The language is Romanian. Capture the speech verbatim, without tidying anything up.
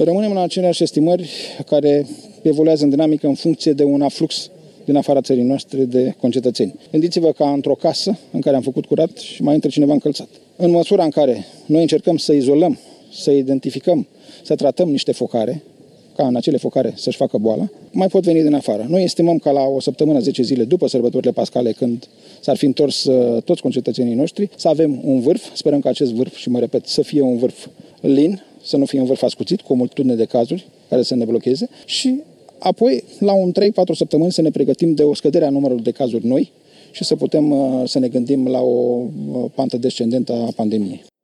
Rămânem la aceleași estimări care evoluează în dinamică în funcție de un aflux din afara țării noastre de concetățeni. Gândiți-vă ca într-o casă în care am făcut curat și mai intră cineva încălțat. În măsura în care noi încercăm să izolăm, să identificăm, să tratăm niște focare, ca în acele focare să-și facă boala, mai pot veni din afară. Noi estimăm că la o săptămână, zece zile după sărbătorile pascale, când s-ar fi întors uh, toți concetățenii noștri, să avem un vârf, sperăm că acest vârf, și mă repet, să fie un vârf lin, să nu fie un vârf ascuțit, cu o multitudine de cazuri care să ne blocheze și apoi, la un trei patru săptămâni, să ne pregătim de o scădere a numărului de cazuri noi și să putem uh, să ne gândim la o uh, pantă descendentă a pandemiei.